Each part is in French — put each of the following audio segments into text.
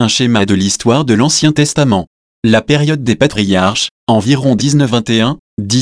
Un schéma de l'histoire de l'Ancien Testament. La période des patriarches, environ 1921,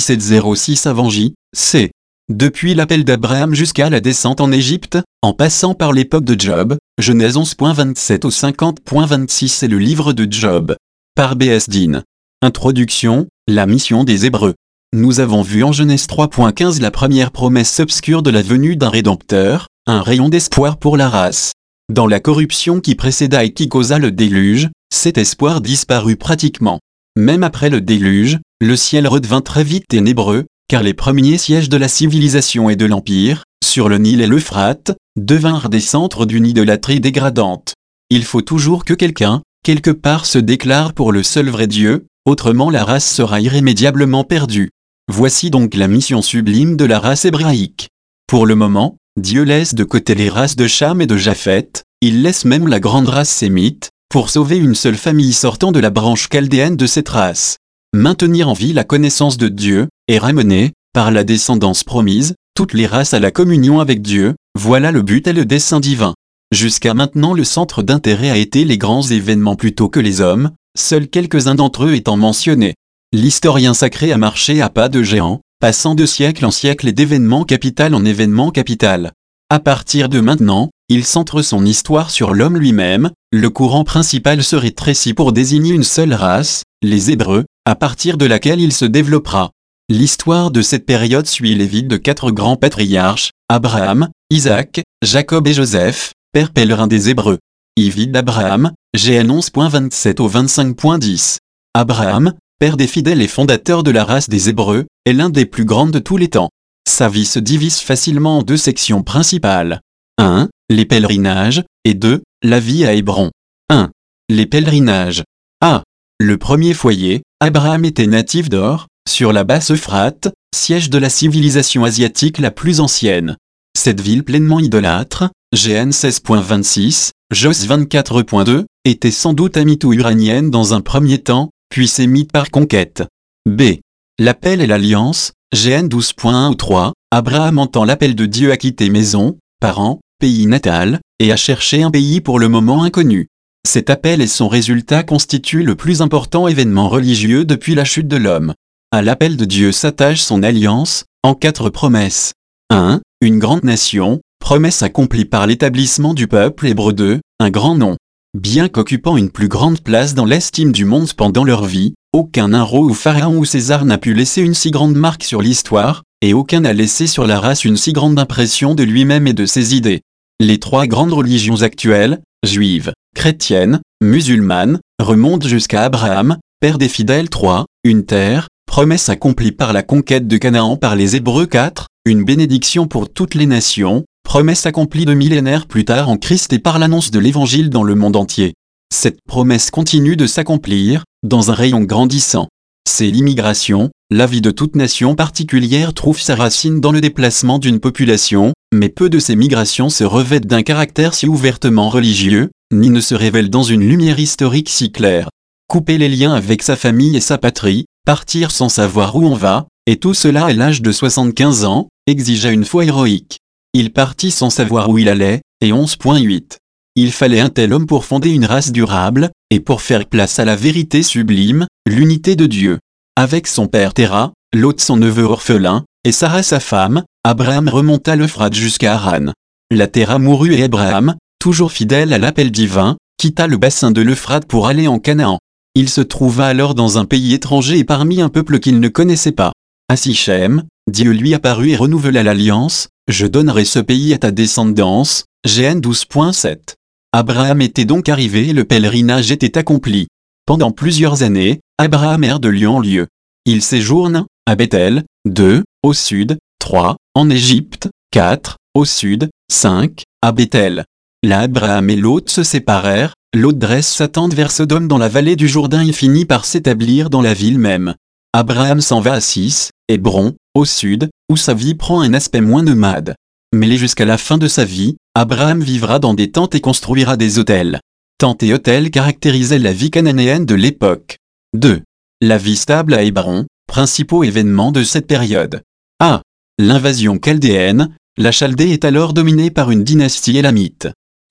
1706 avant J.C. Depuis l'appel d'Abraham jusqu'à la descente en Égypte, en passant par l'époque de Job, Genèse 11.27 au 50.26 c'est le livre de Job. Par B.S. Dean. Introduction, la mission des Hébreux. Nous avons vu en Genèse 3.15 la première promesse obscure de la venue d'un Rédempteur, un rayon d'espoir pour la race. Dans la corruption qui précéda et qui causa le déluge, cet espoir disparut pratiquement. Même après le déluge, le ciel redevint très vite ténébreux, car les premiers sièges de la civilisation et de l'Empire, sur le Nil et l'Euphrate, devinrent des centres d'une idolâtrie dégradante. Il faut toujours que quelqu'un, quelque part se déclare pour le seul vrai Dieu, autrement la race sera irrémédiablement perdue. Voici donc la mission sublime de la race hébraïque. Pour le moment, Dieu laisse de côté les races de Cham et de Japheth, il laisse même la grande race sémite, pour sauver une seule famille sortant de la branche chaldéenne de cette race. Maintenir en vie la connaissance de Dieu, et ramener, par la descendance promise, toutes les races à la communion avec Dieu, voilà le but et le dessein divin. Jusqu'à maintenant le centre d'intérêt a été les grands événements plutôt que les hommes, seuls quelques-uns d'entre eux étant mentionnés. L'historien sacré a marché à pas de géant, passant de siècle en siècle et d'événement capital en événement capital. À partir de maintenant, il centre son histoire sur l'homme lui-même, le courant principal se rétrécit pour désigner une seule race, les Hébreux, à partir de laquelle il se développera. L'histoire de cette période suit les vies de 4 grands patriarches, Abraham, Isaac, Jacob et Joseph, père pèlerin des Hébreux. Vie d'Abraham, GN 11.27 au 25.10. Abraham, père des fidèles et fondateur de la race des Hébreux, est l'un des plus grands de tous les temps. Sa vie se divise facilement en 2 sections principales. 1. Les pèlerinages, et 2. La vie à Hébron. 1. Les pèlerinages. A. Le premier foyer, Abraham était natif d'Or, sur la basse Euphrate, siège de la civilisation asiatique la plus ancienne. Cette ville pleinement idolâtre, GN 16.26, Jos 24.2, était sans doute amito-uranienne dans un premier temps, puis sémite par conquête. B. L'appel et l'alliance, GN 12.1 ou 3, Abraham entend l'appel de Dieu à quitter maison, parents, pays natal, et à chercher un pays pour le moment inconnu. Cet appel et son résultat constituent le plus important événement religieux depuis la chute de l'homme. À l'appel de Dieu s'attache son alliance, en 4 promesses. 1. Une grande nation, promesse accomplie par l'établissement du peuple hébreu. 2. Un grand nom. Bien qu'occupant une plus grande place dans l'estime du monde pendant leur vie, aucun héros ou pharaon ou César n'a pu laisser une si grande marque sur l'histoire, et aucun n'a laissé sur la race une si grande impression de lui-même et de ses idées. Les 3 grandes religions actuelles, juive, chrétienne, musulmane, remontent jusqu'à Abraham, père des fidèles. 3. Une terre, promesse accomplie par la conquête de Canaan par les Hébreux. 4. Une bénédiction pour toutes les nations, promesse accomplie 2 millénaires plus tard en Christ et par l'annonce de l'Évangile dans le monde entier. Cette promesse continue de s'accomplir, dans un rayon grandissant. C'est l'immigration, la vie de toute nation particulière trouve sa racine dans le déplacement d'une population, mais peu de ces migrations se revêtent d'un caractère si ouvertement religieux, ni ne se révèlent dans une lumière historique si claire. Couper les liens avec sa famille et sa patrie, partir sans savoir où on va, et tout cela à l'âge de 75 ans, exigea une foi héroïque. Il partit sans savoir où il allait, et 11.8. Il fallait un tel homme pour fonder une race durable, et pour faire place à la vérité sublime, l'unité de Dieu. Avec son père Téra, Lot son neveu orphelin, et Sarah sa femme, Abraham remonta l'Euphrate jusqu'à Haran. La Téra mourut et Abraham, toujours fidèle à l'appel divin, quitta le bassin de l'Euphrate pour aller en Canaan. Il se trouva alors dans un pays étranger et parmi un peuple qu'il ne connaissait pas. À Sichem, Dieu lui apparut et renouvela l'alliance, « Je donnerai ce pays à ta descendance » GN 12.7. Abraham était donc arrivé et le pèlerinage était accompli. Pendant plusieurs années, Abraham erre de lieu en lieu. Il séjourne, à Bethel, 2, au sud, 3, en Égypte, 4, au sud, 5, à Bethel. Là Abraham et Lot se séparèrent, Lot dresse sa tente vers Sodome dans la vallée du Jourdain et finit par s'établir dans la ville même. Abraham s'en va à 6, Hébron, au sud, où sa vie prend un aspect moins nomade. Mais jusqu'à la fin de sa vie, Abraham vivra dans des tentes et construira des hôtels. Tentes et hôtels caractérisaient la vie cananéenne de l'époque. 2. La vie stable à Hébron, principaux événements de cette période. A. L'invasion chaldéenne, la Chaldée est alors dominée par une dynastie élamite.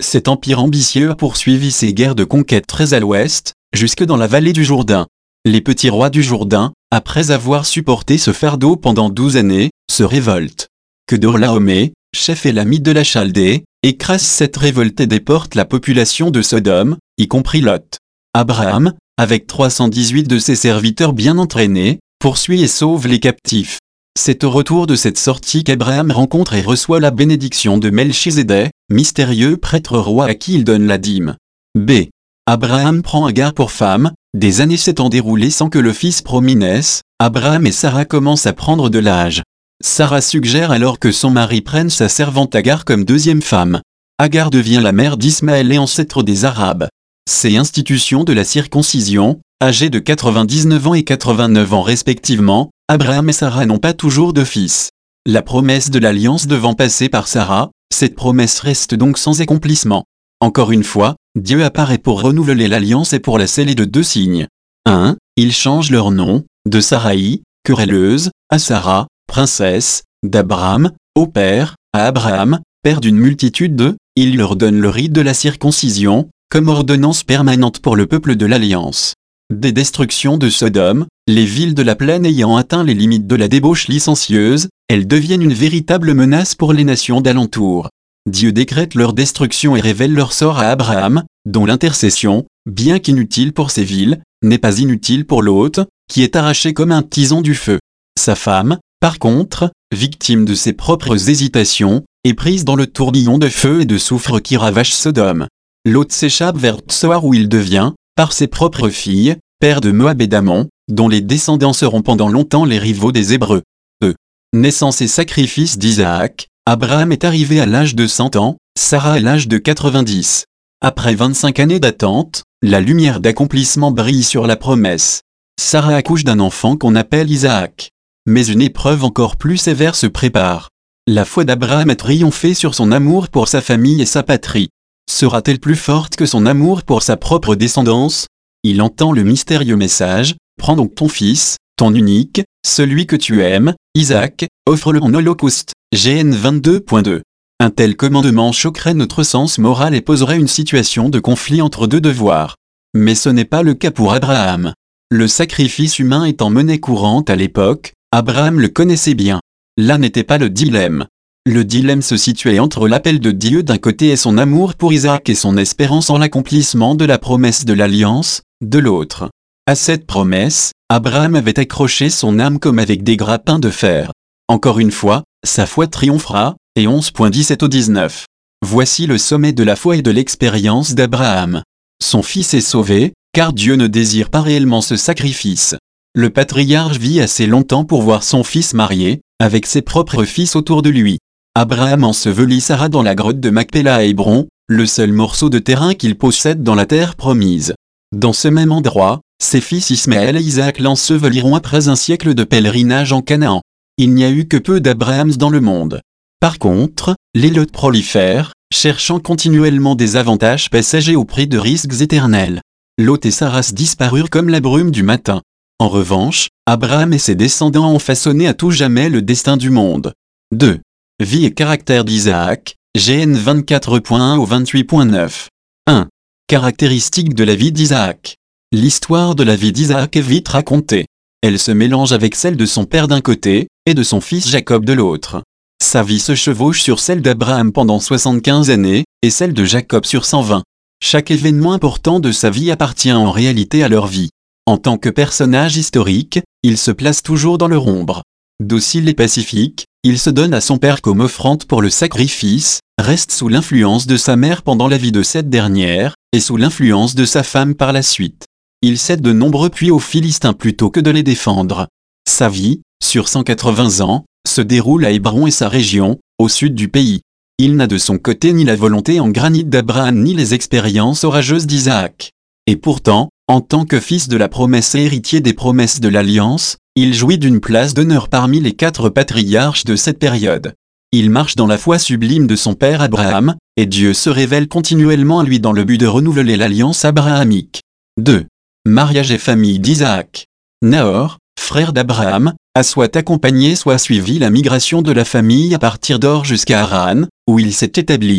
Cet empire ambitieux a poursuivi ses guerres de conquête très à l'ouest, jusque dans la vallée du Jourdain. Les petits rois du Jourdain, après avoir supporté ce fardeau pendant 12 années, se révoltent. Kedorlaomé, chef élamite de la Chaldée, écrase cette révolte et déporte la population de Sodome, y compris Lot. Abraham, avec 318 de ses serviteurs bien entraînés, poursuit et sauve les captifs. C'est au retour de cette sortie qu'Abraham rencontre et reçoit la bénédiction de Melchizedek, mystérieux prêtre roi à qui il donne la dîme. B. Abraham prend Agar pour femme. Des années s'étant déroulées sans que le fils promis naisse, Abraham et Sarah commencent à prendre de l'âge. Sarah suggère alors que son mari prenne sa servante Agar comme deuxième femme. Agar devient la mère d'Ismaël et ancêtre des Arabes. Ces institutions de la circoncision, âgés de 99 ans et 89 ans respectivement, Abraham et Sarah n'ont pas toujours de fils. La promesse de l'alliance devant passer par Sarah, cette promesse reste donc sans accomplissement. Encore une fois, Dieu apparaît pour renouveler l'alliance et pour la sceller de 2 signes. 1. Il change leur nom, de Saraï, querelleuse, à Sarah, princesse, d'Abraham, au père, à Abraham, père d'une multitude de, il leur donne le rite de la circoncision, comme ordonnance permanente pour le peuple de l'alliance. Des destructions de Sodome, les villes de la plaine ayant atteint les limites de la débauche licencieuse, elles deviennent une véritable menace pour les nations d'alentour. Dieu décrète leur destruction et révèle leur sort à Abraham, dont l'intercession, bien qu'inutile pour ces villes, n'est pas inutile pour l'hôte, qui est arraché comme un tison du feu. Sa femme, par contre, victime de ses propres hésitations, est prise dans le tourbillon de feu et de soufre qui ravage Sodome. Lot s'échappe vers Tsoar où il devient, par ses propres filles, père de Moab et d'Ammon, dont les descendants seront pendant longtemps les rivaux des Hébreux. Naissance et sacrifice d'Isaac. Abraham est arrivé à l'âge de 100 ans, Sarah à l'âge de 90. Après 25 années d'attente, la lumière d'accomplissement brille sur la promesse. Sarah accouche d'un enfant qu'on appelle Isaac. Mais une épreuve encore plus sévère se prépare. La foi d'Abraham a triomphé sur son amour pour sa famille et sa patrie. Sera-t-elle plus forte que son amour pour sa propre descendance? Il entend le mystérieux message, « Prends donc ton fils, ton unique, celui que tu aimes, Isaac, offre-le en holocauste. » GN 22.2. Un tel commandement choquerait notre sens moral et poserait une situation de conflit entre 2 devoirs. Mais ce n'est pas le cas pour Abraham. Le sacrifice humain étant monnaie courante à l'époque, Abraham le connaissait bien. Là n'était pas le dilemme. Le dilemme se situait entre l'appel de Dieu d'un côté et son amour pour Isaac et son espérance en l'accomplissement de la promesse de l'alliance, de l'autre. À cette promesse, Abraham avait accroché son âme comme avec des grappins de fer. Encore une fois, sa foi triomphera, et 11.17 au 19. Voici le sommet de la foi et de l'expérience d'Abraham. Son fils est sauvé, car Dieu ne désire pas réellement ce sacrifice. Le patriarche vit assez longtemps pour voir son fils marié, avec ses propres fils autour de lui. Abraham ensevelit Sarah dans la grotte de Macpéla à Hébron, le seul morceau de terrain qu'il possède dans la terre promise. Dans ce même endroit, ses fils Ismaël et Isaac l'enseveliront après un siècle de pèlerinage en Canaan. Il n'y a eu que peu d'Abrahams dans le monde. Par contre, les Lot prolifèrent, cherchant continuellement des avantages passagers au prix de risques éternels. Lot et Sarah disparurent comme la brume du matin. En revanche, Abraham et ses descendants ont façonné à tout jamais le destin du monde. 2. Vie et caractère d'Isaac, GN 24.1 au 28.9. 1. Caractéristiques de la vie d'Isaac. L'histoire de la vie d'Isaac est vite racontée. Elle se mélange avec celle de son père d'un côté, et de son fils Jacob de l'autre. Sa vie se chevauche sur celle d'Abraham pendant 75 années, et celle de Jacob sur 120. Chaque événement important de sa vie appartient en réalité à leur vie. En tant que personnage historique, il se place toujours dans leur ombre. Docile et pacifique, il se donne à son père comme offrande pour le sacrifice, reste sous l'influence de sa mère pendant la vie de cette dernière, et sous l'influence de sa femme par la suite. Il cède de nombreux puits aux Philistins plutôt que de les défendre. Sa vie, sur 180 ans, se déroule à Hébron et sa région, au sud du pays. Il n'a de son côté ni la volonté en granit d'Abraham ni les expériences orageuses d'Isaac. Et pourtant, en tant que fils de la promesse et héritier des promesses de l'Alliance, il jouit d'une place d'honneur parmi les 4 patriarches de cette période. Il marche dans la foi sublime de son père Abraham, et Dieu se révèle continuellement à lui dans le but de renouveler l'alliance abrahamique. 2. Mariage et famille d'Isaac. Nahor, frère d'Abraham, a soit accompagné soit suivi la migration de la famille à partir d'Or jusqu'à Haran, où il s'est établi.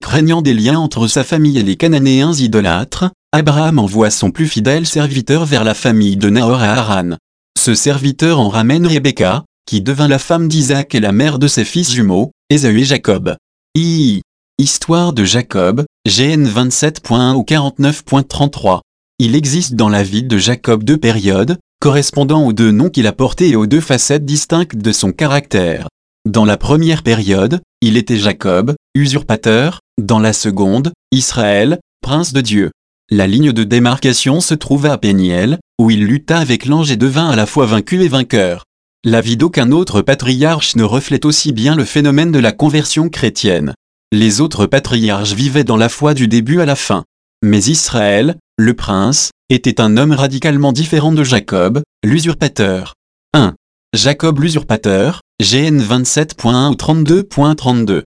Craignant des liens entre sa famille et les Cananéens idolâtres, Abraham envoie son plus fidèle serviteur vers la famille de Nahor à Haran. Ce serviteur en ramène Rebecca, qui devint la femme d'Isaac et la mère de ses fils jumeaux, Ésaü et Jacob. Histoire de Jacob, GN 27.1 ou 49.33. Il existe dans la vie de Jacob deux périodes, correspondant aux deux noms qu'il a portés et aux deux facettes distinctes de son caractère. Dans la première période, il était Jacob, usurpateur, dans la seconde, Israël, prince de Dieu. La ligne de démarcation se trouva à Péniel, où il lutta avec l'ange et devint à la fois vaincu et vainqueur. La vie d'aucun autre patriarche ne reflète aussi bien le phénomène de la conversion chrétienne. Les autres patriarches vivaient dans la foi du début à la fin. Mais Israël, le prince, était un homme radicalement différent de Jacob, l'usurpateur. 1. Jacob l'usurpateur, GN 27.1 ou 32.32.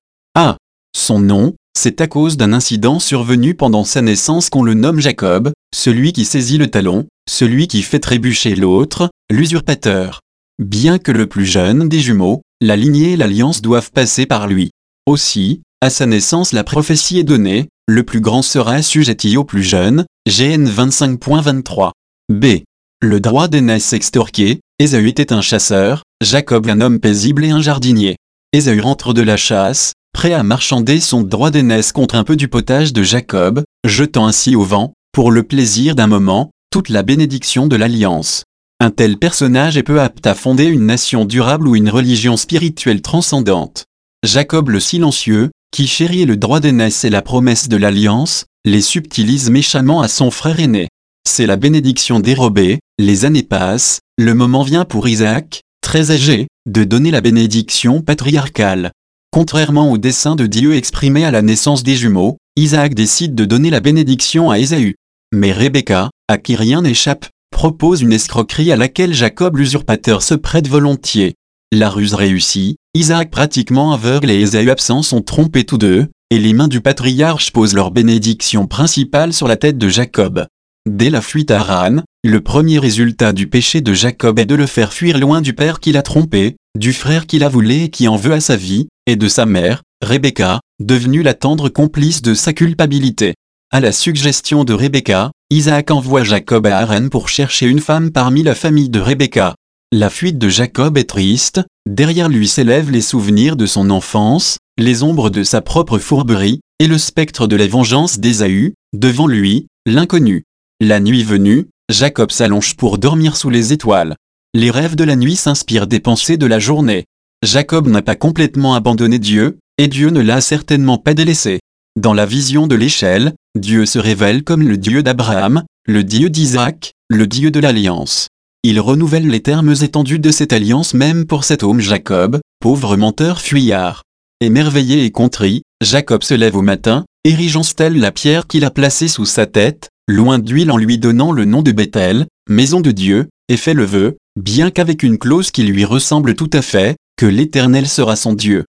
Son nom, c'est à cause d'un incident survenu pendant sa naissance qu'on le nomme Jacob, celui qui saisit le talon, celui qui fait trébucher l'autre, l'usurpateur. Bien que le plus jeune des jumeaux, la lignée et l'alliance doivent passer par lui. Aussi, à sa naissance la prophétie est donnée, le plus grand sera assujetti au plus jeune, GN 25.23. B. Le droit d'aînesse extorqué, Ésaü était un chasseur, Jacob un homme paisible et un jardinier. Ésaü rentre de la chasse, prêt à marchander son droit d'aînesse contre un peu du potage de Jacob, jetant ainsi au vent, pour le plaisir d'un moment, toute la bénédiction de l'alliance. Un tel personnage est peu apte à fonder une nation durable ou une religion spirituelle transcendante. Jacob le silencieux, qui chérit le droit d'aînesse et la promesse de l'alliance, les subtilise méchamment à son frère aîné. C'est la bénédiction dérobée, les années passent, le moment vient pour Isaac, très âgé, de donner la bénédiction patriarcale. Contrairement au dessein de Dieu exprimé à la naissance des jumeaux, Isaac décide de donner la bénédiction à Ésaü. Mais Rebecca, à qui rien n'échappe, propose une escroquerie à laquelle Jacob l'usurpateur se prête volontiers. La ruse réussit, Isaac pratiquement aveugle et Ésaü absent sont trompés tous deux, et les mains du patriarche posent leur bénédiction principale sur la tête de Jacob. Dès la fuite à Haran, le premier résultat du péché de Jacob est de le faire fuir loin du père qui l'a trompé, du frère qui l'a volé et qui en veut à sa vie, et de sa mère, Rebecca, devenue la tendre complice de sa culpabilité. À la suggestion de Rebecca, Isaac envoie Jacob à Haran pour chercher une femme parmi la famille de Rebecca. La fuite de Jacob est triste, derrière lui s'élèvent les souvenirs de son enfance, les ombres de sa propre fourberie, et le spectre de la vengeance d'Ésaü, devant lui, l'inconnu. La nuit venue, Jacob s'allonge pour dormir sous les étoiles. Les rêves de la nuit s'inspirent des pensées de la journée. Jacob n'a pas complètement abandonné Dieu, et Dieu ne l'a certainement pas délaissé. Dans la vision de l'échelle, Dieu se révèle comme le Dieu d'Abraham, le Dieu d'Isaac, le Dieu de l'alliance. Il renouvelle les termes étendus de cette alliance même pour cet homme Jacob, pauvre menteur fuyard. Émerveillé et contrit, Jacob se lève au matin, érige en stèle la pierre qu'il a placée sous sa tête, loin d'huile en lui donnant le nom de Bethel, maison de Dieu, et fait le vœu, bien qu'avec une clause qui lui ressemble tout à fait, que l'Éternel sera son Dieu.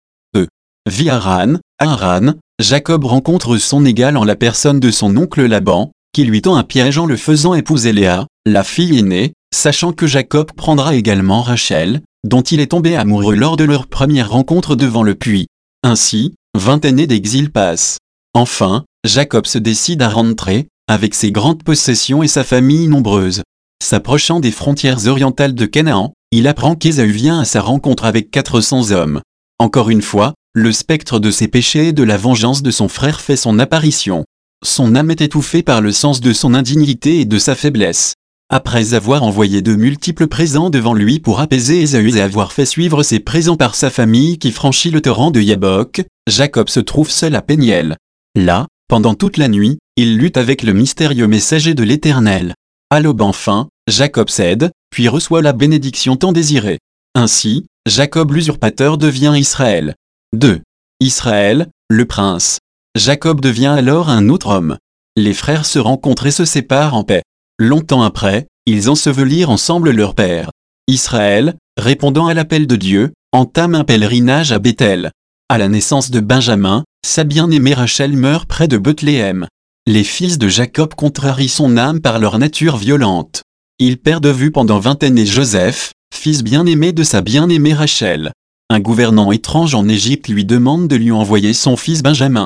Via Haran, Jacob rencontre son égal en la personne de son oncle Laban, qui lui tend un piège en le faisant épouser Léa, la fille aînée, sachant que Jacob prendra également Rachel, dont il est tombé amoureux lors de leur première rencontre devant le puits. Ainsi, 20 années d'exil passent. Enfin, Jacob se décide à rentrer, avec ses grandes possessions et sa famille nombreuse. S'approchant des frontières orientales de Canaan, il apprend qu'Ésaü vient à sa rencontre avec 400 hommes. Encore une fois, le spectre de ses péchés et de la vengeance de son frère fait son apparition. Son âme est étouffée par le sens de son indignité et de sa faiblesse. Après avoir envoyé de multiples présents devant lui pour apaiser Ésaü et avoir fait suivre ses présents par sa famille qui franchit le torrent de Yabok, Jacob se trouve seul à Péniel. Là, pendant toute la nuit, il lutte avec le mystérieux messager de l'Éternel. À l'aube enfin, Jacob cède, puis reçoit la bénédiction tant désirée. Ainsi, Jacob l'usurpateur devient Israël. 2. Israël, le prince. Jacob devient alors un autre homme. Les frères se rencontrent et se séparent en paix. Longtemps après, ils ensevelirent ensemble leur père. Israël, répondant à l'appel de Dieu, entame un pèlerinage à Bethel. À la naissance de Benjamin, sa bien-aimée Rachel meurt près de Bethléem. Les fils de Jacob contrarient son âme par leur nature violente. Il perd de vue pendant 20 années Joseph, fils bien-aimé de sa bien-aimée Rachel. Un gouvernant étrange en Égypte lui demande de lui envoyer son fils Benjamin.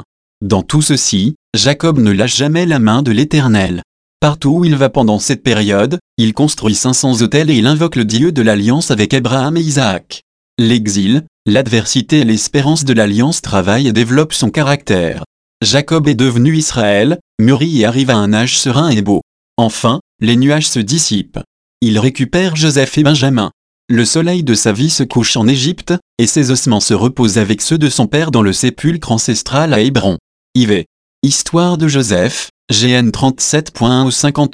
Dans tout ceci, Jacob ne lâche jamais la main de l'Éternel. Partout où il va pendant cette période, il construit 500 autels et il invoque le Dieu de l'alliance avec Abraham et Isaac. L'exil, l'adversité et l'espérance de l'alliance travaillent et développent son caractère. Jacob est devenu Israël, mûri et arrive à un âge serein et beau. Enfin, les nuages se dissipent. Il récupère Joseph et Benjamin. Le soleil de sa vie se couche en Égypte, et ses ossements se reposent avec ceux de son père dans le sépulcre ancestral à Hébron. IV. Histoire de Joseph, GN 37.1 au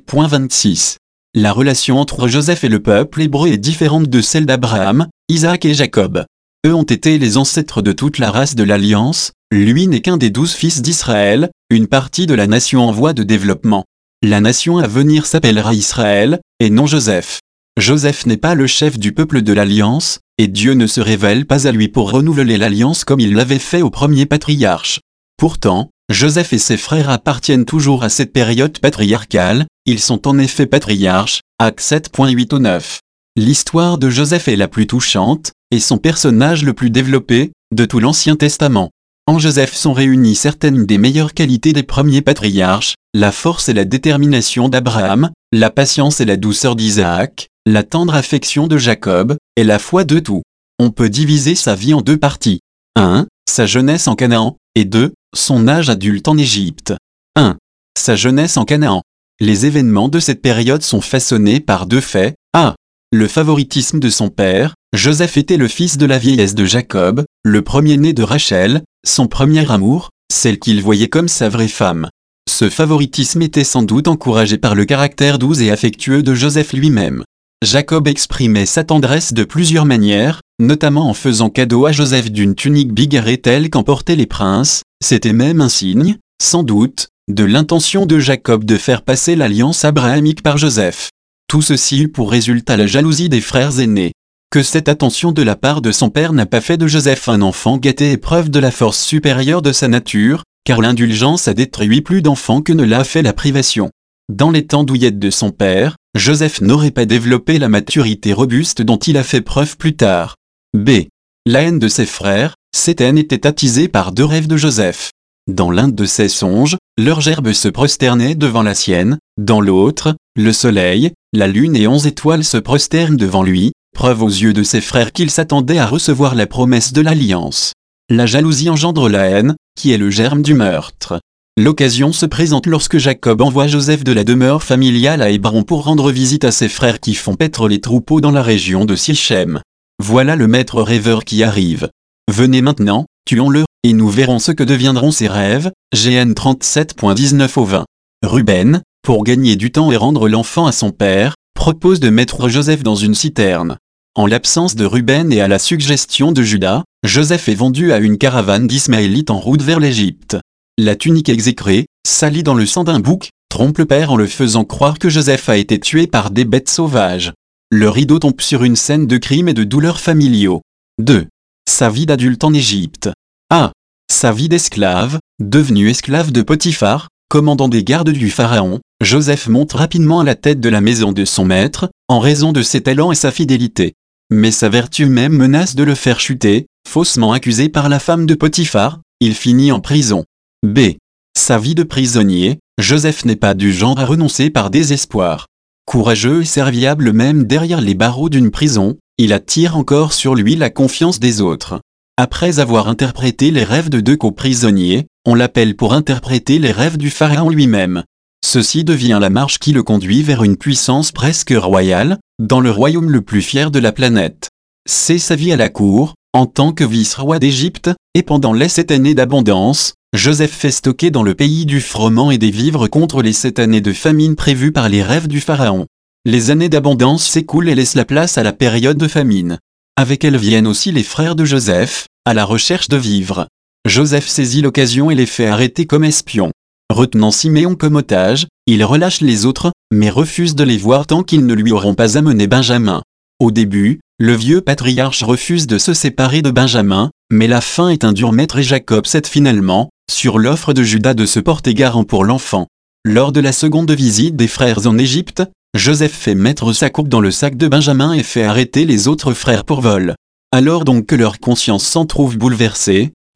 50.26. La relation entre Joseph et le peuple hébreu est différente de celle d'Abraham, Isaac et Jacob. Eux ont été les ancêtres de toute la race de l'Alliance, lui n'est qu'un des 12 fils d'Israël, une partie de la nation en voie de développement. La nation à venir s'appellera Israël, et non Joseph. Joseph n'est pas le chef du peuple de l'Alliance, et Dieu ne se révèle pas à lui pour renouveler l'Alliance comme il l'avait fait au premier patriarche. Pourtant, Joseph et ses frères appartiennent toujours à cette période patriarcale, ils sont en effet patriarches, Actes 7.8 au 9. L'histoire de Joseph est la plus touchante, et son personnage le plus développé, de tout l'Ancien Testament. En Joseph sont réunies certaines des meilleures qualités des premiers patriarches, la force et la détermination d'Abraham, la patience et la douceur d'Isaac, la tendre affection de Jacob, et la foi de tout. On peut diviser sa vie en deux parties. 1. Sa jeunesse en Canaan, et 2. Son âge adulte en Égypte. 1. Sa jeunesse en Canaan. Les événements de cette période sont façonnés par deux faits. A. Le favoritisme de son père. Joseph était le fils de la vieillesse de Jacob, le premier-né de Rachel, son premier amour, celle qu'il voyait comme sa vraie femme. Ce favoritisme était sans doute encouragé par le caractère doux et affectueux de Joseph lui-même. Jacob exprimait sa tendresse de plusieurs manières, notamment en faisant cadeau à Joseph d'une tunique bigarrée telle qu'en portaient les princes. C'était même un signe, sans doute, de l'intention de Jacob de faire passer l'alliance abrahamique par Joseph. Tout ceci eut pour résultat la jalousie des frères aînés. Que cette attention de la part de son père n'a pas fait de Joseph un enfant gâté et preuve de la force supérieure de sa nature, car l'indulgence a détruit plus d'enfants que ne l'a fait la privation. Dans les temps douillettes de son père, Joseph n'aurait pas développé la maturité robuste dont il a fait preuve plus tard. B. La haine de ses frères, cette haine était attisée par deux rêves de Joseph. Dans l'un de ses songes, leur gerbe se prosternait devant la sienne, dans l'autre, le soleil, la lune et 11 étoiles se prosternent devant lui, preuve aux yeux de ses frères qu'il s'attendait à recevoir la promesse de l'alliance. La jalousie engendre la haine, qui est le germe du meurtre. L'occasion se présente lorsque Jacob envoie Joseph de la demeure familiale à Hébron pour rendre visite à ses frères qui font paître les troupeaux dans la région de Sichem. Voilà le maître rêveur qui arrive. Venez maintenant, tuons-le, et nous verrons ce que deviendront ses rêves. GN 37.19 au 20. Ruben, pour gagner du temps et rendre l'enfant à son père, propose de mettre Joseph dans une citerne. En l'absence de Ruben et à la suggestion de Juda, Joseph est vendu à une caravane d'Ismaélites en route vers l'Égypte. La tunique exécrée, salie dans le sang d'un bouc, trompe le père en le faisant croire que Joseph a été tué par des bêtes sauvages. Le rideau tombe sur une scène de crime et de douleurs familiaux. 2. Sa vie d'adulte en Égypte. A. Sa vie d'esclave, devenu esclave de Potiphar, commandant des gardes du pharaon, Joseph monte rapidement à la tête de la maison de son maître, en raison de ses talents et sa fidélité. Mais sa vertu même menace de le faire chuter, faussement accusé par la femme de Potiphar, il finit en prison. B. Sa vie de prisonnier, Joseph n'est pas du genre à renoncer par désespoir. Courageux et serviable même derrière les barreaux d'une prison, il attire encore sur lui la confiance des autres. Après avoir interprété les rêves de deux co-prisonniers, on l'appelle pour interpréter les rêves du pharaon lui-même. Ceci devient la marche qui le conduit vers une puissance presque royale, dans le royaume le plus fier de la planète. C'est sa vie à la cour, en tant que vice-roi d'Égypte, et pendant les 7 années d'abondance, Joseph fait stocker dans le pays du froment et des vivres contre les 7 années de famine prévues par les rêves du pharaon. Les années d'abondance s'écoulent et laissent la place à la période de famine. Avec elles viennent aussi les frères de Joseph, à la recherche de vivres. Joseph saisit l'occasion et les fait arrêter comme espions. Retenant Siméon comme otage, il relâche les autres, mais refuse de les voir tant qu'ils ne lui auront pas amené Benjamin. Au début, le vieux patriarche refuse de se séparer de Benjamin, mais la faim est un dur maître et Jacob cède finalement, sur l'offre de Juda de se porter garant pour l'enfant. Lors de la seconde visite des frères en Égypte, Joseph fait mettre sa coupe dans le sac de Benjamin et fait arrêter les autres frères pour vol. Alors donc que leur conscience s'en trouve bouleversée,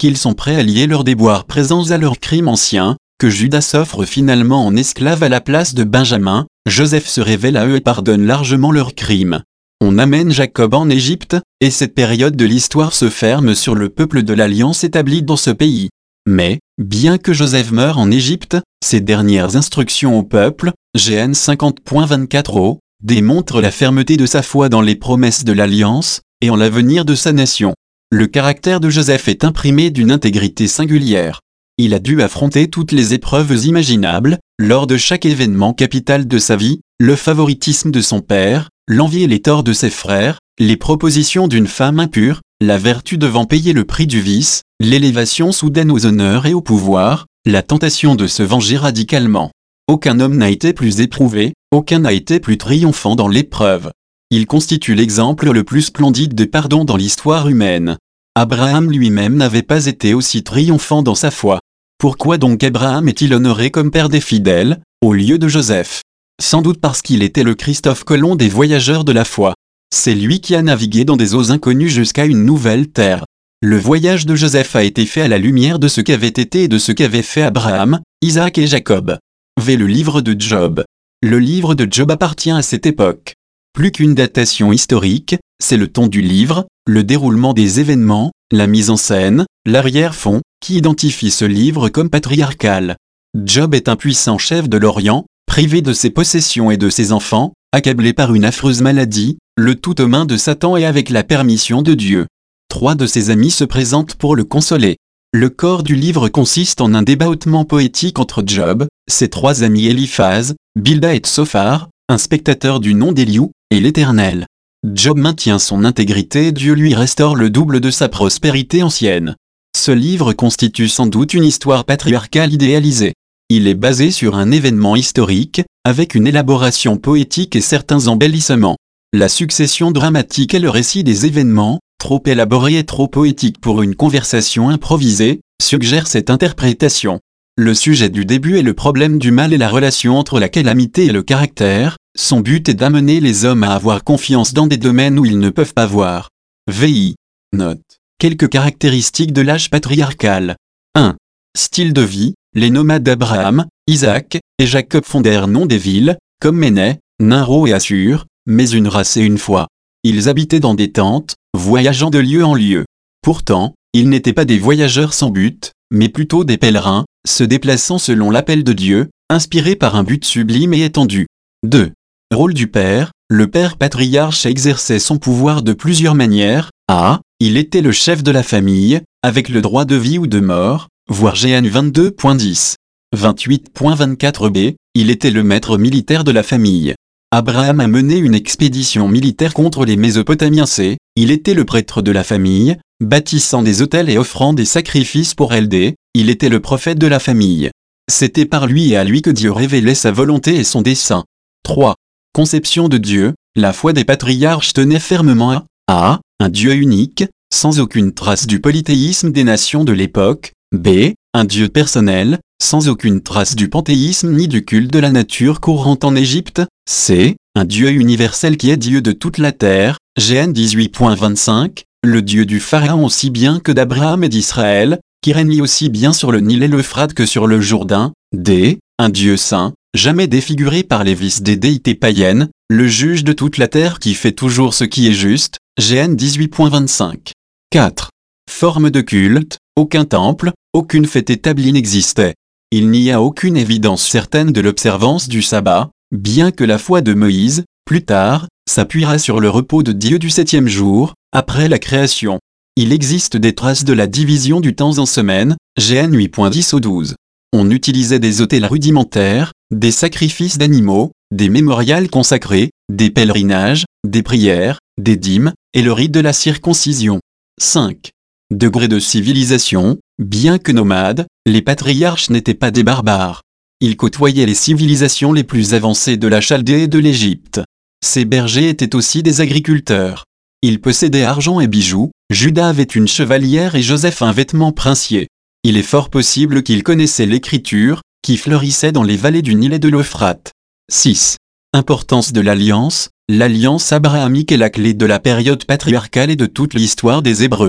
qu'ils sont prêts à lier leurs déboires présents à leurs crimes anciens, que Judas s'offre finalement en esclave à la place de Benjamin, Joseph se révèle à eux et pardonne largement leurs crimes. On amène Jacob en Égypte, et cette période de l'histoire se ferme sur le peuple de l'Alliance établi dans ce pays. Mais, bien que Joseph meure en Égypte, ses dernières instructions au peuple, GN 50.24o, démontrent la fermeté de sa foi dans les promesses de l'Alliance, et en l'avenir de sa nation. Le caractère de Joseph est imprimé d'une intégrité singulière. Il a dû affronter toutes les épreuves imaginables, lors de chaque événement capital de sa vie, le favoritisme de son père, l'envie et les torts de ses frères, les propositions d'une femme impure, la vertu devant payer le prix du vice, l'élévation soudaine aux honneurs et au pouvoir, la tentation de se venger radicalement. Aucun homme n'a été plus éprouvé, aucun n'a été plus triomphant dans l'épreuve. Il constitue l'exemple le plus splendide de pardon dans l'histoire humaine. Abraham lui-même n'avait pas été aussi triomphant dans sa foi. Pourquoi donc Abraham est-il honoré comme père des fidèles, au lieu de Joseph? Sans doute parce qu'il était le Christophe Colomb des voyageurs de la foi. C'est lui qui a navigué dans des eaux inconnues jusqu'à une nouvelle terre. Le voyage de Joseph a été fait à la lumière de ce qu'avait été et de ce qu'avaient fait Abraham, Isaac et Jacob. V. Le livre de Job. Le livre de Job appartient à cette époque. Plus qu'une datation historique, c'est le ton du livre, le déroulement des événements, la mise en scène, l'arrière-fond, qui identifie ce livre comme patriarcal. Job est un puissant chef de l'Orient, privé de ses possessions et de ses enfants, accablé par une affreuse maladie, le tout aux mains de Satan et avec la permission de Dieu. 3 de ses amis se présentent pour le consoler. Le corps du livre consiste en un débat hautement poétique entre Job, ses 3 amis Eliphaz, Bildad et Tsophar, un spectateur du nom d'Éliou, et l'Éternel. Job maintient son intégrité et Dieu lui restaure le double de sa prospérité ancienne. Ce livre constitue sans doute une histoire patriarcale idéalisée. Il est basé sur un événement historique, avec une élaboration poétique et certains embellissements. La succession dramatique et le récit des événements, trop élaboré et trop poétique pour une conversation improvisée, suggère cette interprétation. Le sujet du début est le problème du mal et la relation entre la calamité et le caractère. Son but est d'amener les hommes à avoir confiance dans des domaines où ils ne peuvent pas voir. VI. Note. Quelques caractéristiques de l'âge patriarcal. 1. Style de vie. Les nomades d'Abraham, Isaac et Jacob fondèrent non des villes, comme Ménet, Nimro et Assur, mais une race et une foi. Ils habitaient dans des tentes, voyageant de lieu en lieu. Pourtant, ils n'étaient pas des voyageurs sans but, mais plutôt des pèlerins, se déplaçant selon l'appel de Dieu, inspirés par un but sublime et étendu. 2. Rôle du père. Le père patriarche exerçait son pouvoir de plusieurs manières. A. Il était le chef de la famille, avec le droit de vie ou de mort, voir GN 22.10. 28.24b. Il était le maître militaire de la famille. Abraham a mené une expédition militaire contre les Mésopotamiens. C. Il était le prêtre de la famille, bâtissant des autels et offrant des sacrifices pour LD. Il était le prophète de la famille. C'était par lui et à lui que Dieu révélait sa volonté et son dessein. 3. Conception de Dieu. La foi des patriarches tenait fermement à A. Un Dieu unique, sans aucune trace du polythéisme des nations de l'époque. B. Un Dieu personnel, sans aucune trace du panthéisme ni du culte de la nature courante en Égypte. C. Un Dieu universel qui est Dieu de toute la terre. GN 18.25. Le Dieu du Pharaon aussi bien que d'Abraham et d'Israël, qui règne aussi bien sur le Nil et l'Euphrate que sur le Jourdain. D. Un Dieu saint, jamais défiguré par les vices des déités païennes, le juge de toute la terre qui fait toujours ce qui est juste. GN 18.25. 4. Forme de culte. Aucun temple, aucune fête établie n'existait. Il n'y a aucune évidence certaine de l'observance du sabbat, bien que la foi de Moïse, plus tard, s'appuiera sur le repos de Dieu du 7e jour, après la création. Il existe des traces de la division du temps en semaines, GN 8.10 au 12. On utilisait des autels rudimentaires, des sacrifices d'animaux, des mémorials consacrés, des pèlerinages, des prières, des dîmes, et le rite de la circoncision. 5. Degré de civilisation. Bien que nomades, les patriarches n'étaient pas des barbares. Ils côtoyaient les civilisations les plus avancées de la Chaldée et de l'Égypte. Ces bergers étaient aussi des agriculteurs. Ils possédaient argent et bijoux, Judas avait une chevalière et Joseph un vêtement princier. Il est fort possible qu'ils connaissaient l'écriture, qui fleurissait dans les vallées du Nil et de l'Euphrate. 6. Importance de l'alliance. L'alliance abrahamique est la clé de la période patriarcale et de toute l'histoire des Hébreux.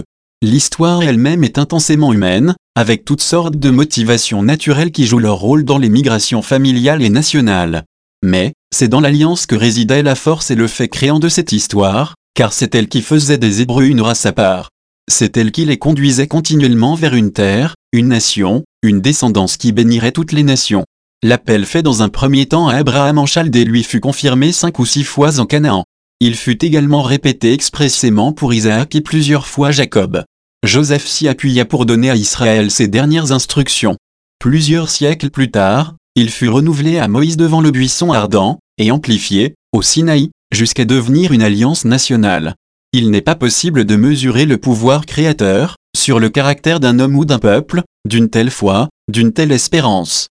L'histoire elle-même est intensément humaine, avec toutes sortes de motivations naturelles qui jouent leur rôle dans les migrations familiales et nationales. Mais, c'est dans l'alliance que résidait la force et le fait créant de cette histoire, car c'est elle qui faisait des Hébreux une race à part. C'est elle qui les conduisait continuellement vers une terre, une nation, une descendance qui bénirait toutes les nations. L'appel fait dans un premier temps à Abraham en Chaldée lui fut confirmé 5 ou 6 fois en Canaan. Il fut également répété expressément pour Isaac et plusieurs fois Jacob. Joseph s'y appuya pour donner à Israël ses dernières instructions. Plusieurs siècles plus tard, il fut renouvelé à Moïse devant le buisson ardent, et amplifié, au Sinaï, jusqu'à devenir une alliance nationale. Il n'est pas possible de mesurer le pouvoir créateur, sur le caractère d'un homme ou d'un peuple, d'une telle foi, d'une telle espérance.